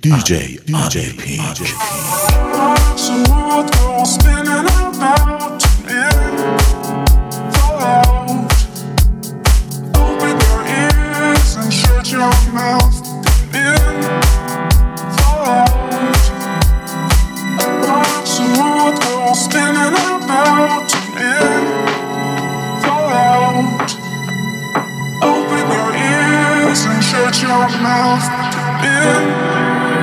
DJ Pink. So world goes spinning about in thought. Open your ears and shut your mouth in thought. Watch the world go spinning about in thought. Open your ears and shut your mouth in.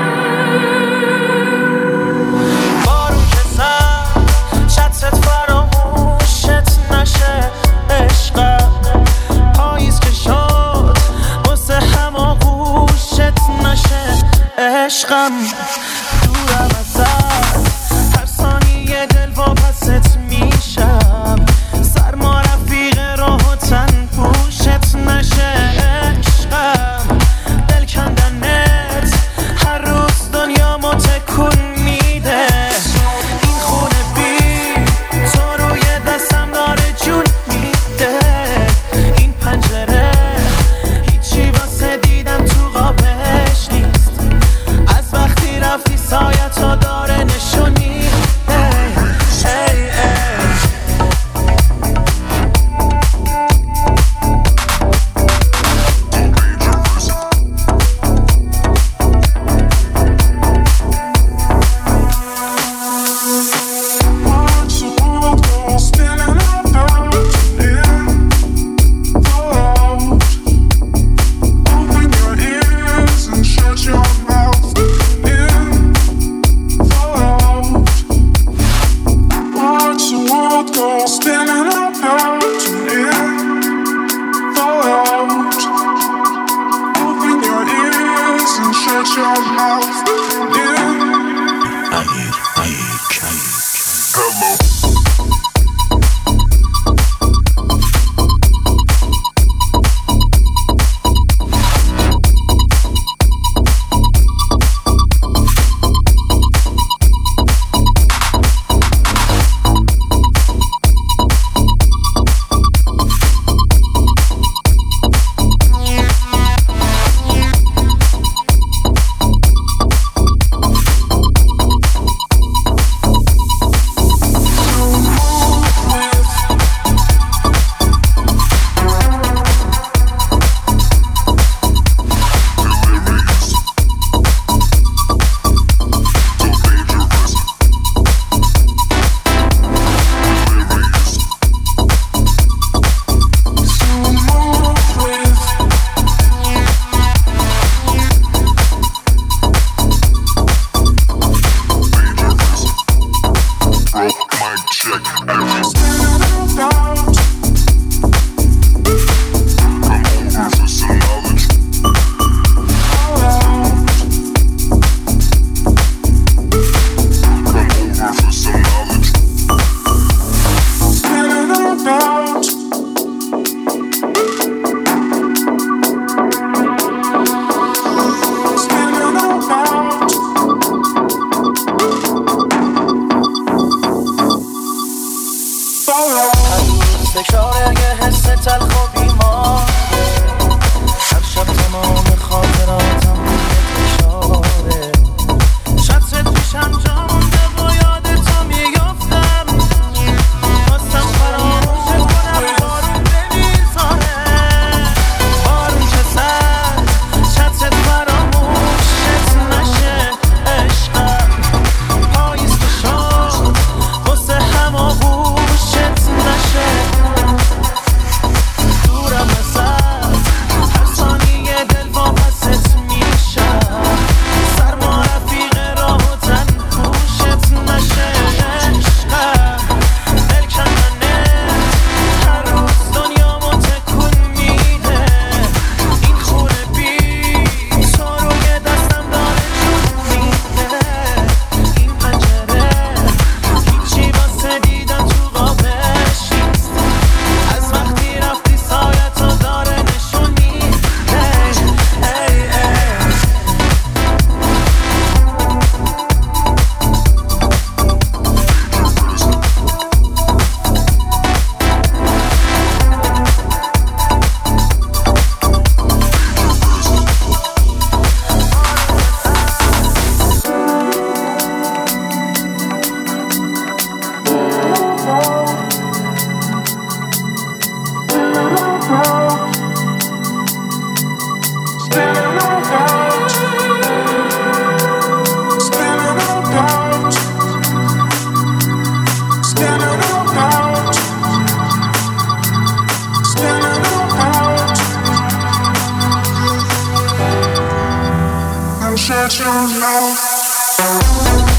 عشقم دورم ازت هر ثانیه دل واپست میشم سرما رفیق راه و تن پوشت نشه عشقم دل کندنت هر روز دنیا ما تکون میده این خونه بی تو روی دستم داره جون میده این پنجره هیچی واسه دیدم تو قابش نیست رفتی سایتو داره نشونی shut your mouth.